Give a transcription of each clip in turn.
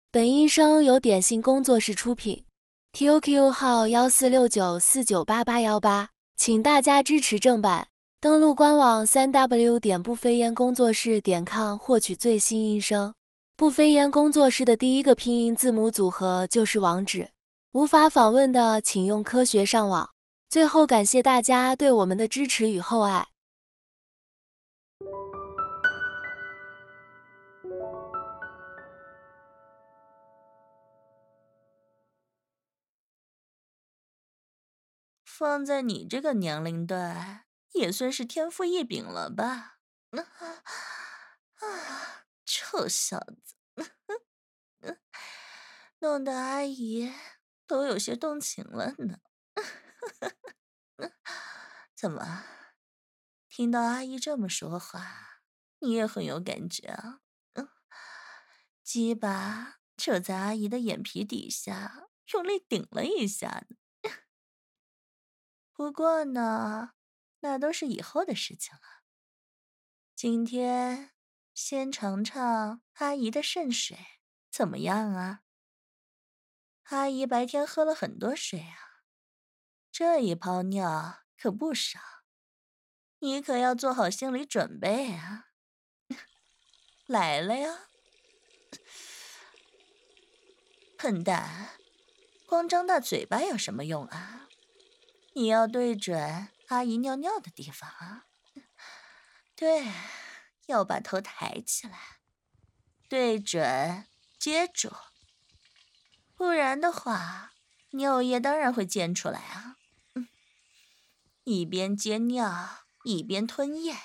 本音声由点心工作室出品 ，QQ 号1469498818，请大家支持正版。登录官网3W 不飞烟工作室.com获取最新音声。不飞烟工作室的第一个拼音字母组合就是网址，无法访问的请用科学上网。最后感谢大家对我们的支持与厚爱。 放在你这个年龄段，也算是天赋异禀了吧？臭小子，弄得阿姨都有些动情了呢。怎么，听到阿姨这么说话，你也很有感觉啊？鸡巴就在阿姨的眼皮底下用力顶了一下呢。不过呢，那都是以后的事情了。今天先尝尝阿姨的圣水，怎么样啊？阿姨白天喝了很多水啊，这一泡尿可不少，你可要做好心理准备啊！来了呀，笨蛋，光张大嘴巴有什么用啊？你要对准阿姨尿尿的地方啊！对，要把头抬起来，对准，接住，不然的话，尿液当然会溅出来啊！一边接尿一边吞咽，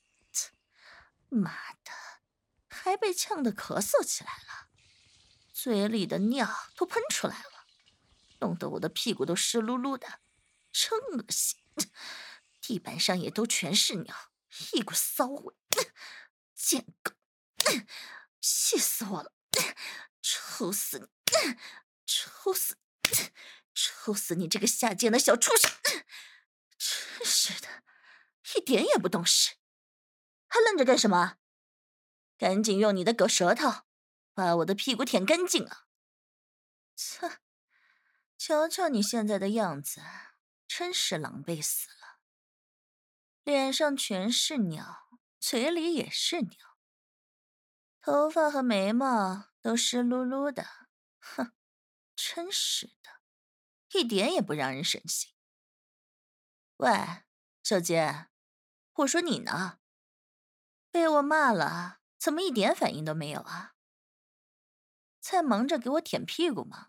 妈的，还被呛得咳嗽起来了，嘴里的尿都喷出来了，弄得我的屁股都湿漉漉的，真恶心！地板上也都全是尿，一股骚味，贱狗，气死我了！抽死你！抽死！抽死你这个下贱的小畜生！真是的，一点也不懂事，还愣着干什么？赶紧用你的狗舌头把我的屁股舔干净啊！切，瞧瞧你现在的样子，真是狼狈死了，脸上全是尿，嘴里也是尿，头发和眉毛都湿漉漉的，哼，真是的，一点也不让人省心。喂，小杰，我说你呢？被我骂了，怎么一点反应都没有啊？在忙着给我舔屁股吗？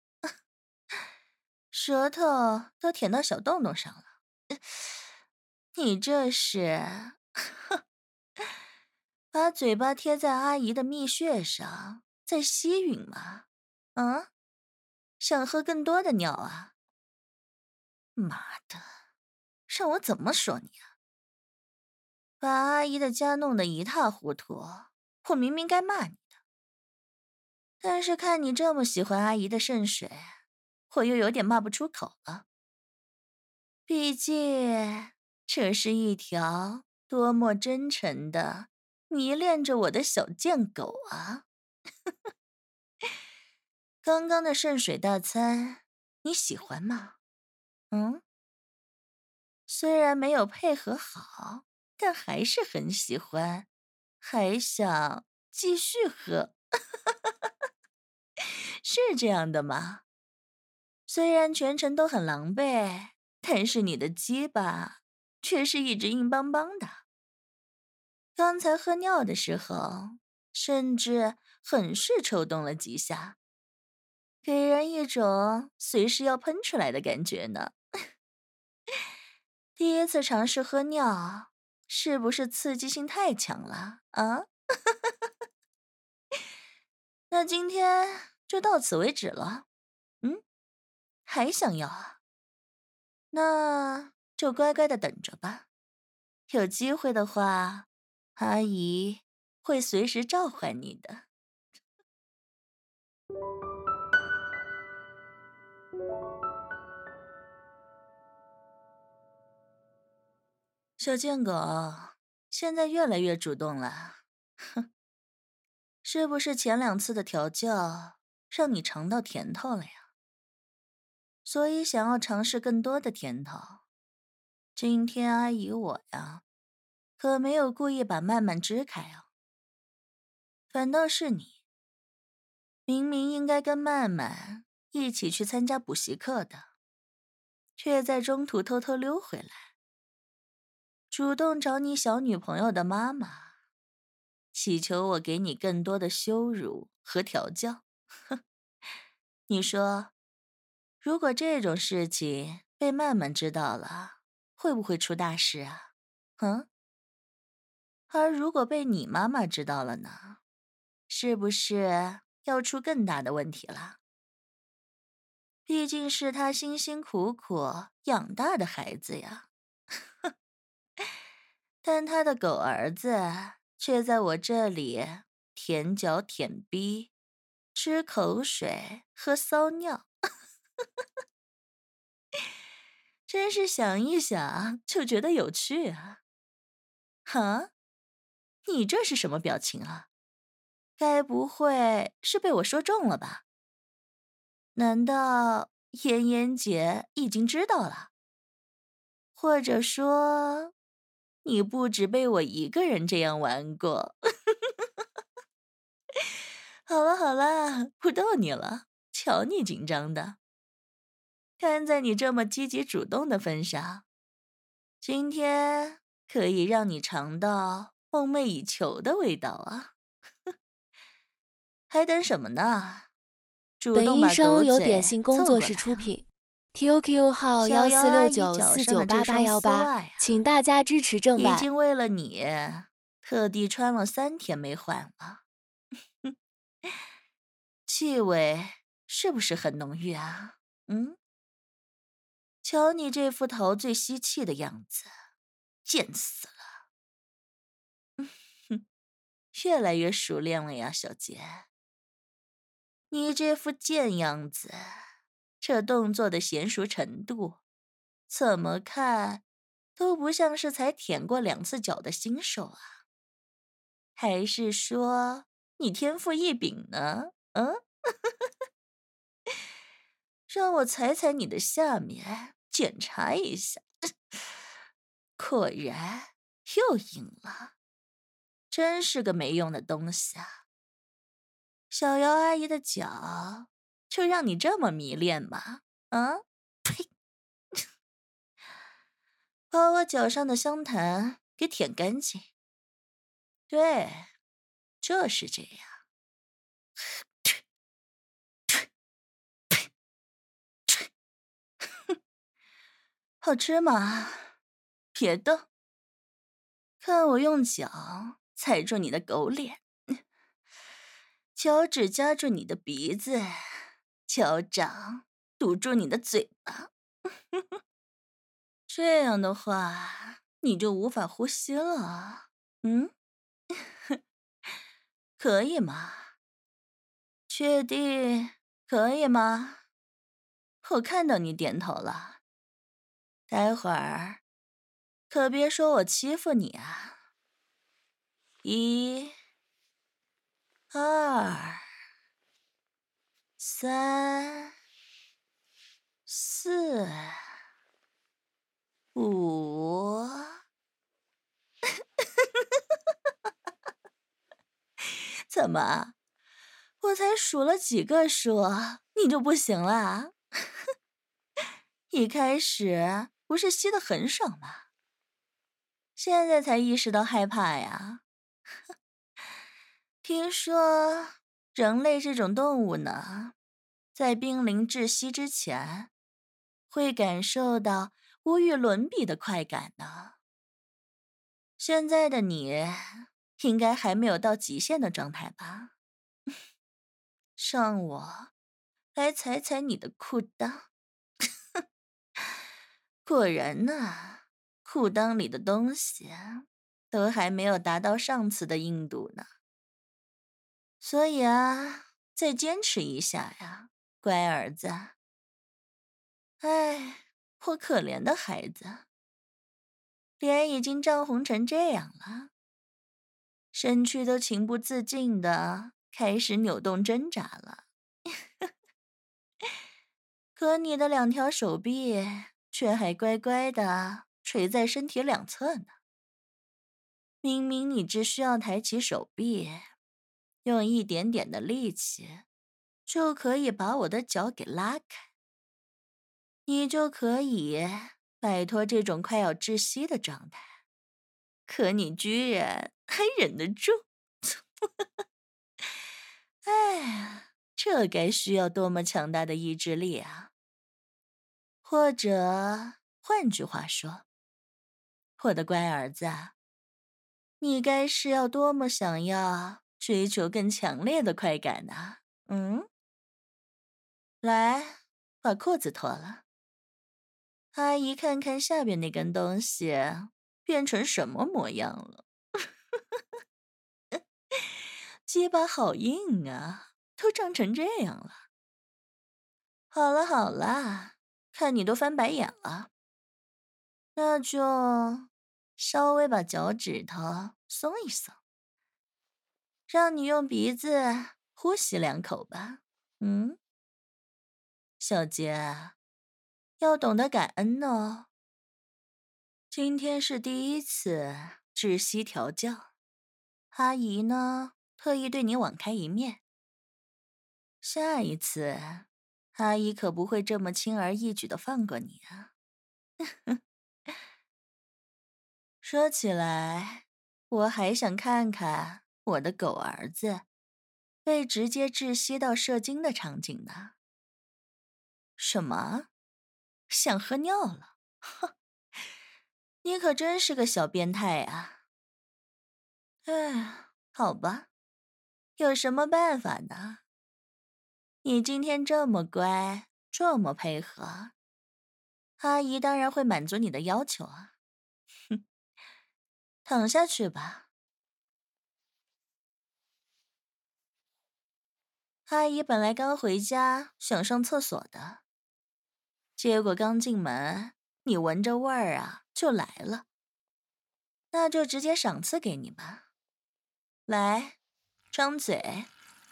舌头都舔到小洞洞上了，你这是把嘴巴贴在阿姨的蜜穴上，在吸吮吗？啊，想喝更多的尿啊？妈的，让我怎么说你啊？把阿姨的家弄得一塌糊涂，我明明该骂你的，但是看你这么喜欢阿姨的圣水，我又有点骂不出口了。毕竟这是一条多么真诚的迷恋着我的小贱狗啊！刚刚的圣水大餐你喜欢吗？虽然没有配合好，但还是很喜欢，还想继续喝。是这样的吗？虽然全程都很狼狈，但是你的鸡巴却是一直硬邦邦的。刚才喝尿的时候，甚至很是抽动了几下，给人一种随时要喷出来的感觉呢。第一次尝试喝尿，是不是刺激性太强了啊？那今天就到此为止了。还想要啊？那就乖乖的等着吧。有机会的话，阿姨会随时召唤你的。小贱狗，现在越来越主动了，哼，是不是前2次的调教让你尝到甜头了呀。所以想要尝试更多的甜头，今天阿姨我呀，可没有故意把曼曼支开啊。反倒是你，明明应该跟曼曼一起去参加补习课的，却在中途偷偷溜回来，主动找你小女朋友的妈妈，祈求我给你更多的羞辱和调教。哼，你说，如果这种事情被曼曼知道了，会不会出大事啊？而如果被你妈妈知道了呢？是不是要出更大的问题了？毕竟是她辛辛苦苦养大的孩子呀。但她的狗儿子却在我这里舔脚舔逼，吃口水喝骚尿。真是想一想就觉得有趣啊。哈？你这是什么表情啊？该不会是被我说中了吧？难道妍妍姐已经知道了？或者说，你不止被我一个人这样玩过？好了好了，不逗你了，瞧你紧张的。看在你这么积极主动的份上，今天可以让你尝到梦寐以求的味道啊！还等什么呢？主本音动把狗声由点嘴心工作凑过来啊！ 室出品 ，QQ 号小姚阿姨脚上的这双丝 14694888， 袜呀， 请大家支持正版。 已经为了你特地穿了3天没换了。气味是不是很浓郁啊？瞧你这副陶醉吸气的样子，贱死了。越来越熟练了呀，小杰。你这副贱样子，这动作的娴熟程度，怎么看都不像是才舔过2次脚的新手啊。还是说你天赋异禀呢？让我踩踩你的下面，检查一下。果然又硬了，真是个没用的东西啊！小姚阿姨的脚就让你这么迷恋吗？呸！把我脚上的香痰给舔干净。对，就是这样。好吃吗？别动，看我用脚踩住你的狗脸，脚趾夹住你的鼻子，脚掌堵住你的嘴巴。这样的话，你就无法呼吸了。可以吗？确定可以吗？我看到你点头了。待会儿可别说我欺负你啊！1、2、3、4、5。怎么？我才数了几个数，你就不行了？一开始不是吸得很爽吗？现在才意识到害怕呀？听说人类这种动物呢，在濒临窒息之前，会感受到无与伦比的快感呢。现在的你，应该还没有到极限的状态吧？让我来踩踩你的裤裆。果然呢，裤裆里的东西都还没有达到上次的硬度呢。所以啊，再坚持一下呀，乖儿子。哎，我可怜的孩子，脸已经涨红成这样了，身躯都情不自禁的开始扭动挣扎了。 可你的2条手臂却还乖乖的垂在身体两侧呢。明明你只需要抬起手臂，用一点点的力气，就可以把我的脚给拉开，你就可以摆脱这种快要窒息的状态。可你居然还忍得住，哎呀，这该需要多么强大的意志力啊！或者换句话说，我的乖儿子，你该是要多么想要追求更强烈的快感呢？来，把裤子脱了。阿姨看看下边那根东西变成什么模样了。鸡巴好硬啊，都长成这样了。好了好了，看你都翻白眼了，那就稍微把脚趾头松一松，让你用鼻子呼吸2口吧。小杰，要懂得感恩哦。今天是第1次窒息调教，阿姨呢特意对你网开一面。下一次，阿姨可不会这么轻而易举的放过你啊。说起来，我还想看看我的狗儿子被直接窒息到射精的场景呢。什么？想喝尿了？哼，你可真是个小变态啊！哎，好吧，有什么办法呢？你今天这么乖，这么配合，阿姨当然会满足你的要求啊。哼，躺下去吧。阿姨本来刚回家想上厕所的，结果刚进门，你闻着味儿啊就来了，那就直接赏赐给你吧。来，张嘴。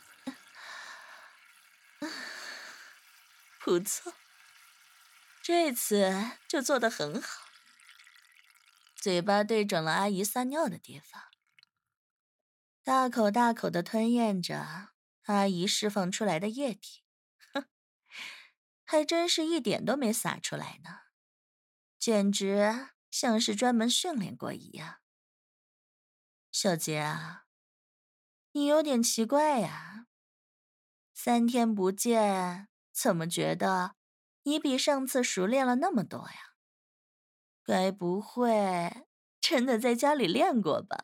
不错，这次就做得很好。嘴巴对准了阿姨撒尿的地方，大口大口地吞咽着阿姨释放出来的液体。哼，还真是一点都没洒出来呢，简直像是专门训练过一样。小杰啊，你有点奇怪呀，3天不见，怎么觉得你比上次熟练了那么多呀？该不会真的在家里练过吧？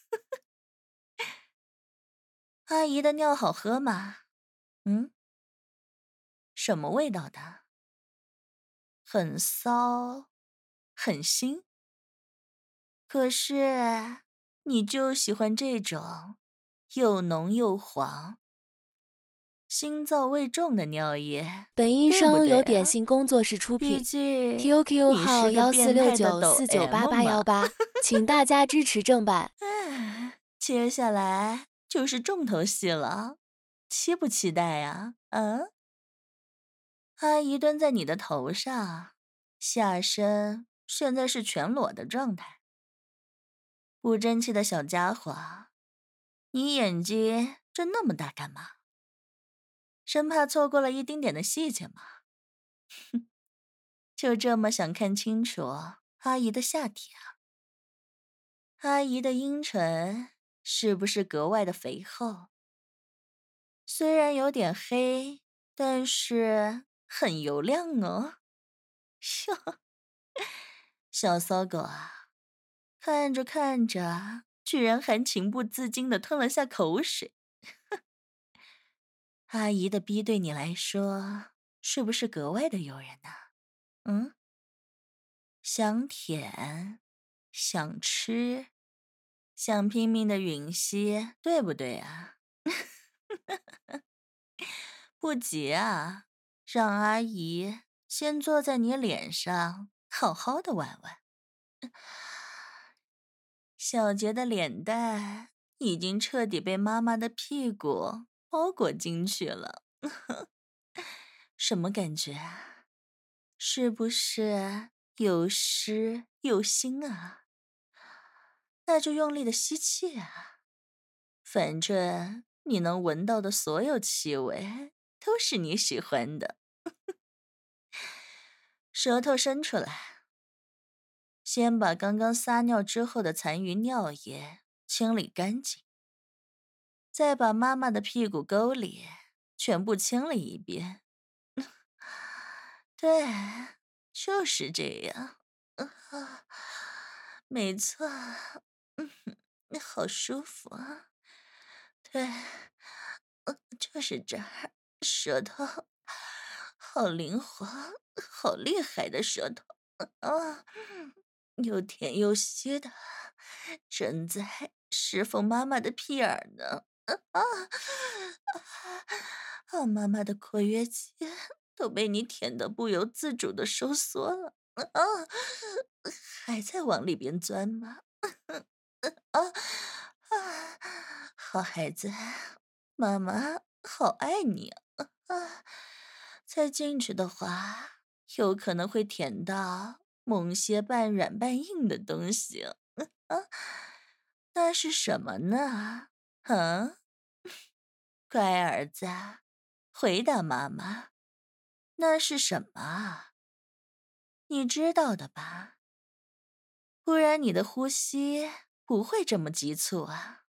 阿姨的尿好喝吗？什么味道的？很骚，很腥。可是你就喜欢这种又浓又黄、腥皂味重的尿液， 本音对不声由对啊？ 点心工作室出毕品竟 ，QQ 你号是个变态的抖 M 嘛。 1469498818，请大家支持正版。 哎，接下来就是重头戏了，期不期待呀？阿姨蹲在你的头上，下身现在是全裸的状态。不争气的小家伙，你眼睛睁那么大干嘛？生怕错过了一丁点的细节吗？哼，就这么想看清楚阿姨的下体啊？阿姨的阴唇是不是格外的肥厚？虽然有点黑，但是很油亮哦。哟，小骚狗啊，看着看着，居然还情不自禁地吞了下口水。阿姨的逼对你来说是不是格外的诱人呢？想舔，想吃，想拼命的吮吸，对不对啊？不急啊，让阿姨先坐在你脸上，好好的玩玩。小杰的脸蛋已经彻底被妈妈的屁股包裹进去了，什么感觉啊？ 是不是又湿又腥啊？那就用力的吸气啊，反正你能闻到的所有气味都是你喜欢的。舌头伸出来，先把刚刚撒尿之后的残余尿液清理干净，再把妈妈的屁股沟里全部清理一遍。对，就是这样。没错，好舒服啊。对，就是这儿，舌头好灵活，好厉害的舌头啊，又甜又稀的，正在侍奉妈妈的屁眼儿呢。妈妈的括约肌都被你舔得不由自主的收缩了。还在往里边钻吗？好孩子，妈妈好爱你啊！再进去的话，有可能会舔到某些半软半硬的东西。那是什么呢？啊，乖儿子，回答妈妈，那是什么？你知道的吧？不然你的呼吸不会这么急促啊。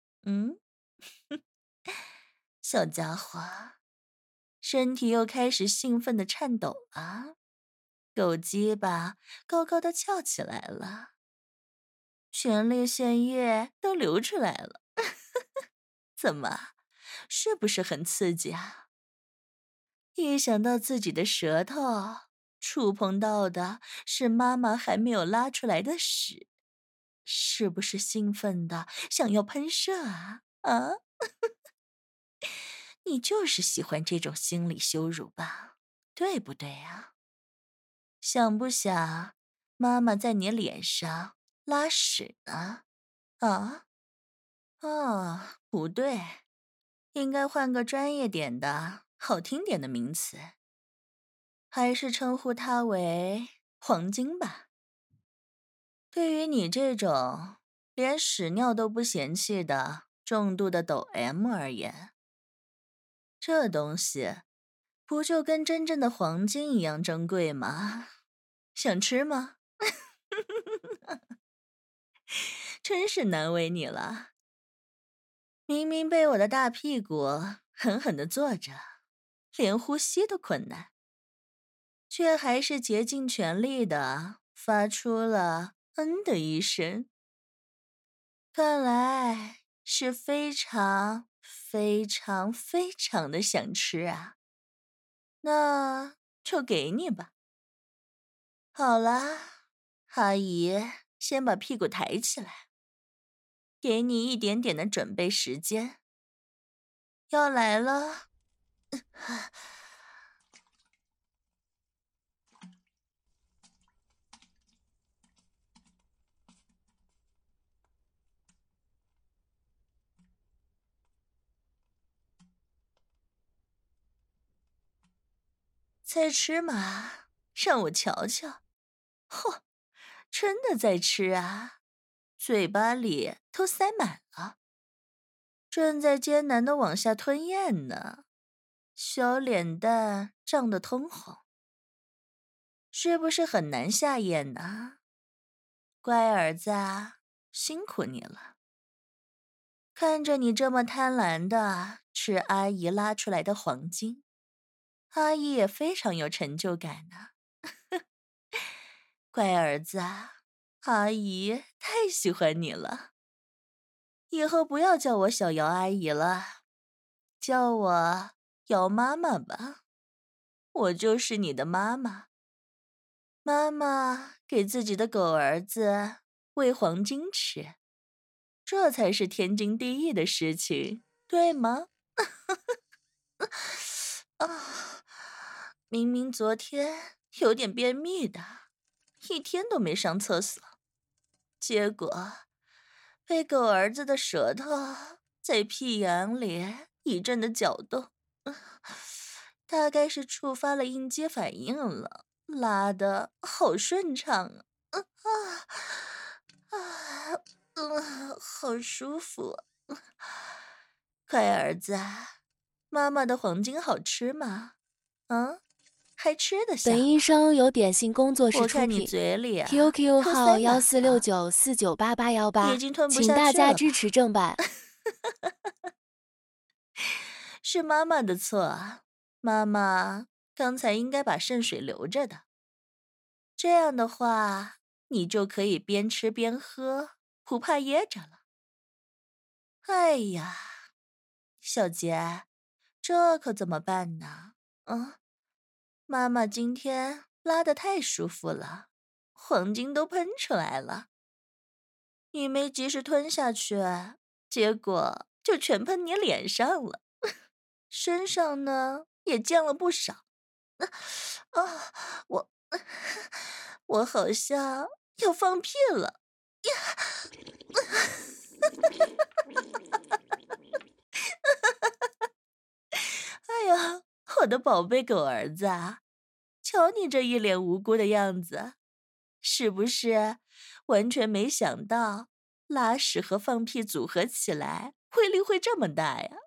小家伙，身体又开始兴奋的颤抖了，狗鸡巴高高的翘起来了，前列腺液都流出来了。怎么，是不是很刺激啊？一想到自己的舌头触碰到的是妈妈还没有拉出来的屎，是不是兴奋的想要喷射啊？你就是喜欢这种心理羞辱吧，对不对啊？想不想妈妈在你脸上拉屎呢？不对，应该换个专业点的、好听点的名词，还是称呼它为黄金吧。对于你这种连屎尿都不嫌弃的重度的抖 M 而言，这东西不就跟真正的黄金一样珍贵吗？想吃吗？真是难为你了。明明被我的大屁股狠狠地坐着，连呼吸都困难，却还是竭尽全力地发出了“嗯”的一声。看来是非常非常非常的想吃啊。那就给你吧。好啦，阿姨先把屁股抬起来，给你一点点的准备时间。要来了。在吃嘛，让我瞧瞧。嚯，真的在吃啊，嘴巴里都塞满了，正在艰难的往下吞咽呢，小脸蛋涨得通红，是不是很难下咽呢？乖儿子啊，辛苦你了。看着你这么贪婪的吃阿姨拉出来的黄金，阿姨也非常有成就感呢。乖儿子啊，阿姨太喜欢你了。以后不要叫我小姚阿姨了，叫我姚妈妈吧。我就是你的妈妈。妈妈给自己的狗儿子喂黄金吃，这才是天经地义的事情，对吗？明明昨天有点便秘的，一天都没上厕所，结果被狗儿子的舌头在屁眼里一阵的搅动，大概是触发了应激反应了。 拉的好顺畅啊！好舒服。乖儿子，妈妈的黄金好吃吗？还吃得下本医吗？ 生由点心工作室我看你出品嘴里 ，QQ 都号塞满了， 1469494818， 已经吞不请下大家支去了吧？ 持正版。 是妈妈的错啊，妈妈刚才应该把肾水留着的。这样的话，你就可以边吃边喝，不怕噎着了。哎呀，小杰，这可怎么办呢？妈妈今天拉得太舒服了，黄金都喷出来了。你没及时吞下去，结果就全喷你脸上了，身上呢也溅了不少。我我好像要放屁了呀！哎呀，我的宝贝狗儿子啊，瞧你这一脸无辜的样子，是不是完全没想到拉屎和放屁组合起来威力会这么大呀？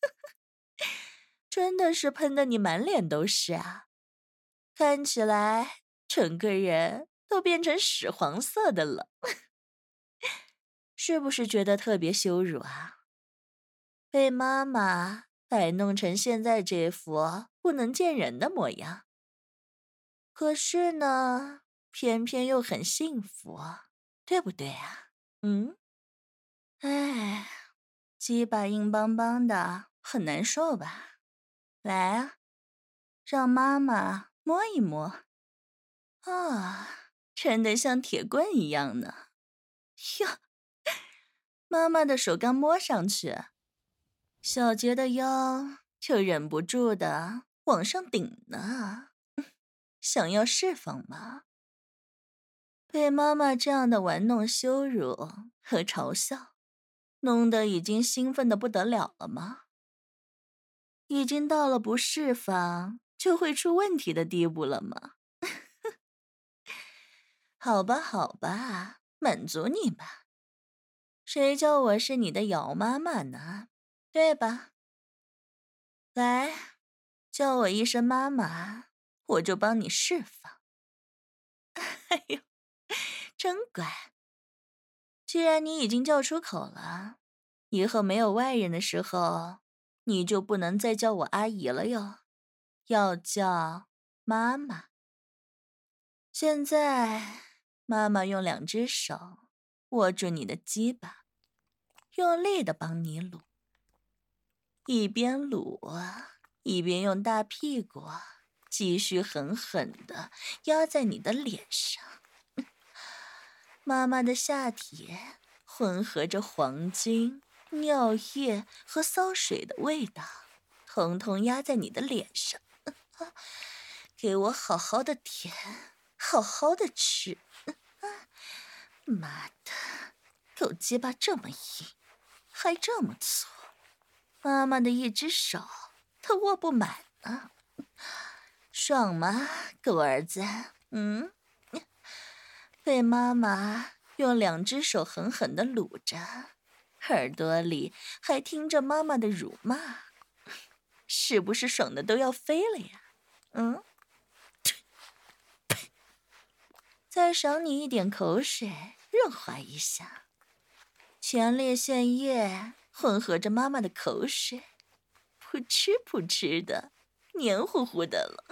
真的是喷得你满脸都是啊，看起来整个人都变成屎黄色的了，是不是觉得特别羞辱啊？被妈妈摆弄成现在这副不能见人的模样，可是呢，偏偏又很幸福，对不对啊？哎，鸡巴硬邦邦的，很难受吧？来啊，让妈妈摸一摸。真的像铁棍一样呢。哟，妈妈的手刚摸上去，小杰的腰就忍不住的往上顶呢，想要释放吗？被妈妈这样的玩弄、羞辱和嘲笑，弄得已经兴奋的不得了了吗？已经到了不释放就会出问题的地步了吗？好吧，好吧，满足你吧。谁叫我是你的姚妈妈呢？对吧？来，叫我一声妈妈，我就帮你释放。哎呦，真乖。既然你已经叫出口了，以后没有外人的时候，你就不能再叫我阿姨了哟，要叫妈妈。现在，妈妈用2只手握住你的鸡巴，用力的帮你撸，一边撸一边用大屁股继续狠狠的压在你的脸上。妈妈的下体混合着黄金、尿液和骚水的味道，统统压在你的脸上。给我好好的舔，好好的吃。妈的，狗鸡巴这么硬，还这么粗，妈妈的一只手都握不满呢。爽吗，狗儿子？被妈妈用2只手狠狠地撸着，耳朵里还听着妈妈的辱骂，是不是爽的都要飞了呀？再赏你一点口水，润滑一下。前列腺液混合着妈妈的口水，扑哧扑哧的，黏糊糊的了。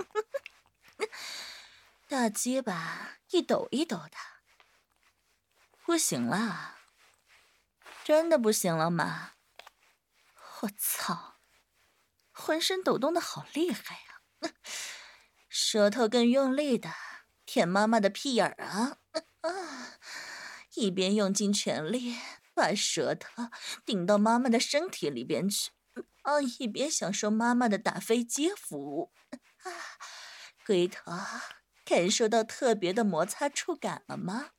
大鸡巴一抖一抖的。不行了，真的不行了吗？我操，浑身抖动的好厉害呀！舌头更用力的舔妈妈的屁眼儿啊！一边用尽全力把舌头顶到妈妈的身体里边去，一边享受妈妈的打飞机服务。龟头感受到特别的摩擦触感了吗？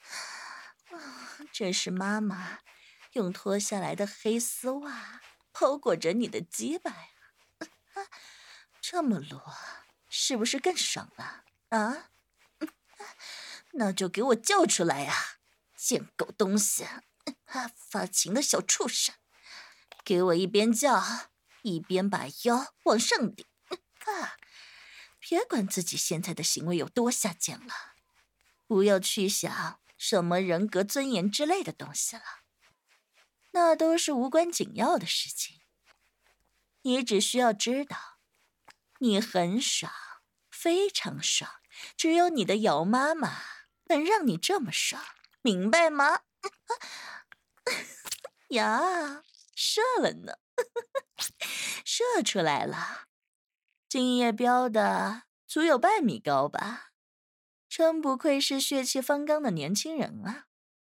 这是妈妈用脱下来的黑丝袜包裹着你的鸡巴呀！这么撸，是不是更爽了？ 啊？那就给我叫出来呀！贱狗东西，发情的小畜生，给我一边叫一边把腰往上顶！别管自己现在的行为有多下贱了，不要去想什么人格尊严之类的东西了，那都是无关紧要的事情。你只需要知道，你很爽，非常爽，只有你的姚妈妈能让你这么爽，明白吗？呀，射了呢，射出来了，精液飙的足有半米高吧，真不愧是血气方刚的年轻人啊！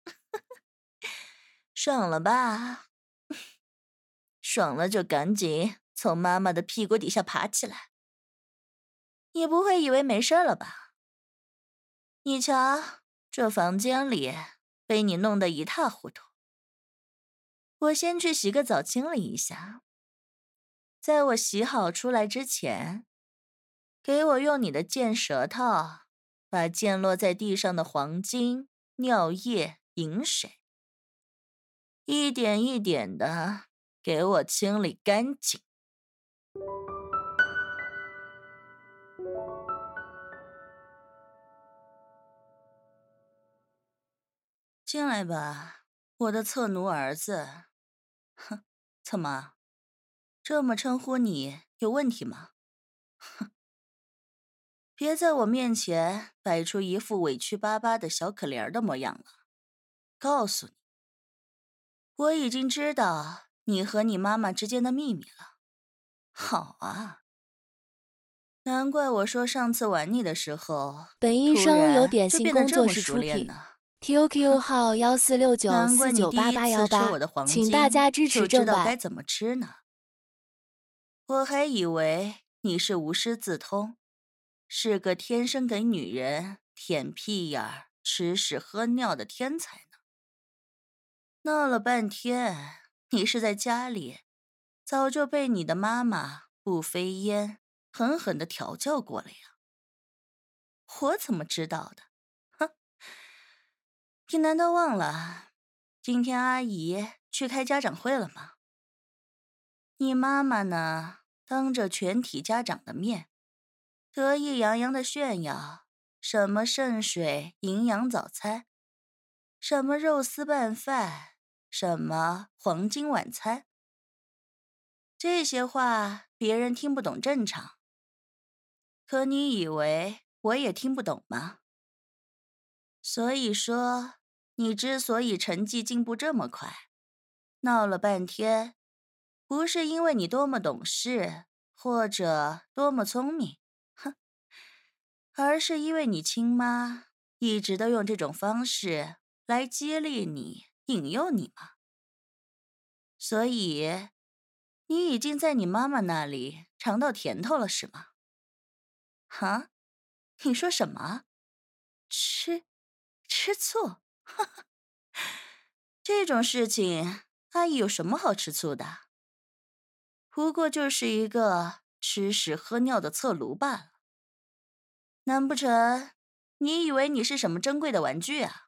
爽了吧？爽了就赶紧从妈妈的屁股底下爬起来。你不会以为没事了吧？你瞧，这房间里被你弄得一塌糊涂。我先去洗个澡清理一下。在我洗好出来之前，给我用你的贱舌头把溅落在地上的黄金、尿液、饮水一点一点的给我清理干净。进来吧，我的侧奴儿子。哼，怎么，这么称呼你有问题吗？哼，别在我面前摆出一副委屈巴巴的小可怜的模样了。告诉你，我已经知道你和你妈妈之间的秘密了。好啊，难怪我说上次玩你的时候， 本医生由点就心工作变得这么室出品熟练呢。 ，QQ 号难怪你第一次吃我 1469488888， 的黄请大金家支持就知正版。 道该怎么吃呢。我还以为你是无师自通，是个天生给女人舔屁眼儿、吃屎喝尿的天才呢。闹了半天，你是在家里早就被你的妈妈不飞烟狠狠地调教过了呀。我怎么知道的？哼，你难道忘了今天阿姨去开家长会了吗？你妈妈呢，当着全体家长的面，得意洋洋地炫耀什么圣水营养早餐，什么肉丝拌饭，什么黄金晚餐。这些话别人听不懂正常，可你以为我也听不懂吗？所以说，你之所以成绩进步这么快，闹了半天，不是因为你多么懂事或者多么聪明，哼，而是因为你亲妈一直都用这种方式来激励你、引诱你嘛。所以，你已经在你妈妈那里尝到甜头了，是吗？哈？你说什么？吃醋？这种事情，阿姨有什么好吃醋的？不过就是一个吃屎喝尿的侧奴罢了。难不成你以为你是什么珍贵的玩具啊？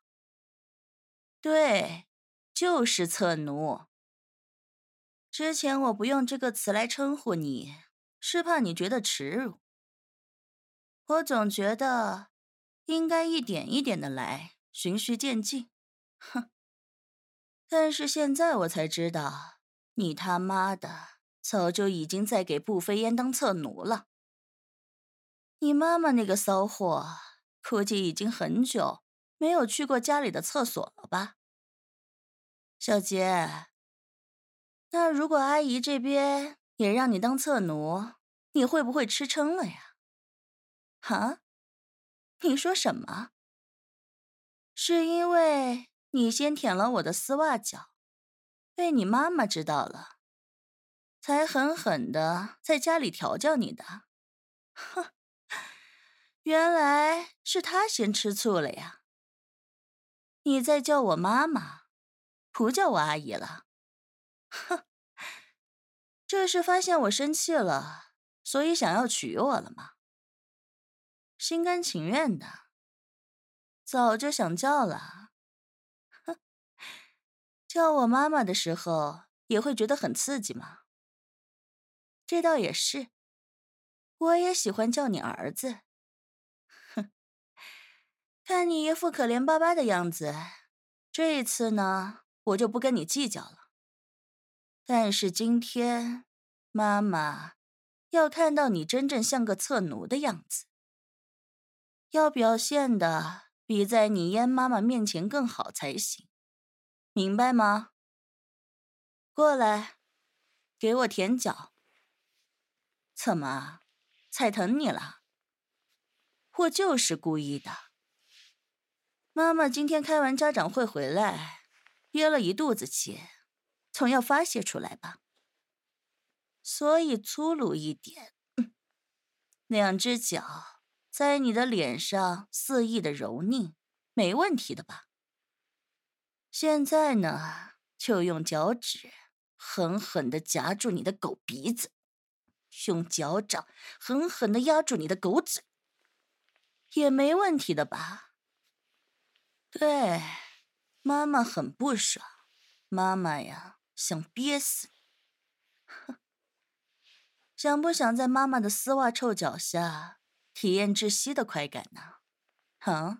对，就是侧奴。之前我不用这个词来称呼你，是怕你觉得耻辱。我总觉得应该一点一点的来，循序渐进。哼！但是现在我才知道，你他妈的早就已经在给步飞烟当侧奴了。你妈妈那个骚货，估计已经很久没有去过家里的厕所了吧？小杰，那如果阿姨这边也让你当侧奴，你会不会吃撑了呀？哈？你说什么？是因为你先舔了我的丝袜脚，被你妈妈知道了，才狠狠的在家里调教你的？哼，原来是她先吃醋了呀！你在叫我妈妈，不叫我阿姨了？哼，这是发现我生气了，所以想要娶我了吗？ 心甘情愿的，早就想叫了。哼，叫我妈妈的时候也会觉得很刺激吗？这倒也是，我也喜欢叫你儿子。哼，看你一副可怜巴巴的样子，这一次呢，我就不跟你计较了。但是今天，妈妈要看到你真正像个侧奴的样子，要表现的比在你燕妈妈面前更好才行，明白吗？过来，给我舔脚。怎么，踩疼你了？我就是故意的。妈妈今天开完家长会回来，憋了一肚子气，总要发泄出来吧。所以粗鲁一点，两只脚在你的脸上肆意的揉捏，没问题的吧？现在呢，就用脚趾狠狠地夹住你的狗鼻子，用脚掌狠狠地压住你的狗嘴，也没问题的吧？对，妈妈很不爽，妈妈呀，想憋死你。想不想在妈妈的丝袜臭脚下体验窒息的快感呢？啊？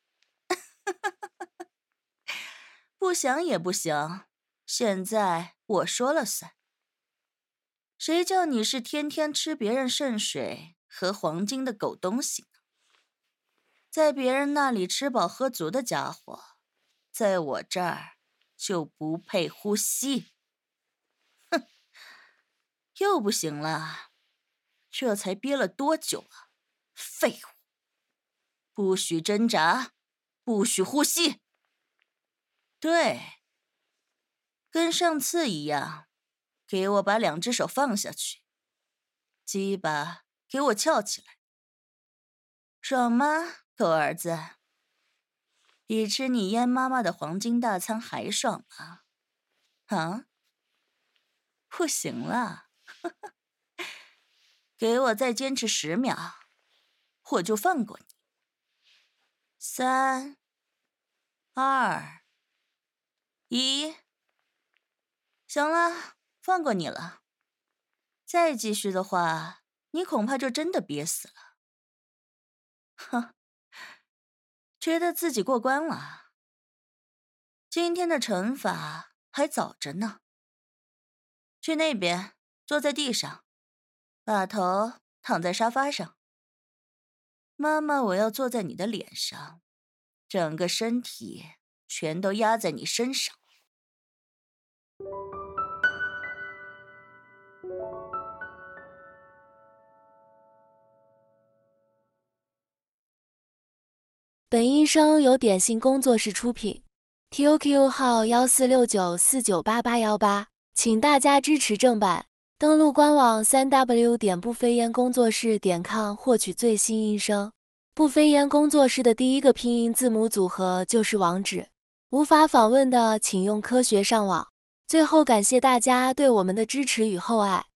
不想也不行，现在我说了算。谁叫你是天天吃别人肾水和黄金的狗东西呢？在别人那里吃饱喝足的家伙，在我这儿就不配呼吸。哼，又不行了，这才憋了多久啊？废物！不许挣扎，不许呼吸。对，跟上次一样，给我把两只手放下去，鸡巴给我翘起来。爽吗，狗儿子？比吃你燕妈妈的黄金大餐还爽吗？啊？不行了，给我再坚持10秒，我就放过你。3、2、1，行了，放过你了。再继续的话，你恐怕就真的憋死了。哼，觉得自己过关了？今天的惩罚还早着呢。去那边，坐在地上，把头躺在沙发上。妈妈，我要坐在你的脸上，整个身体全都压在你身上。 本音声由点心工作室出品 ，QQ 号1469498818，请大家支持正版，登录官网3W 点不飞烟工作室点 com 获取最新音声。不飞烟工作室的第一个拼音字母组合就是网址，无法访问的请用科学上网。最后感谢大家对我们的支持与厚爱。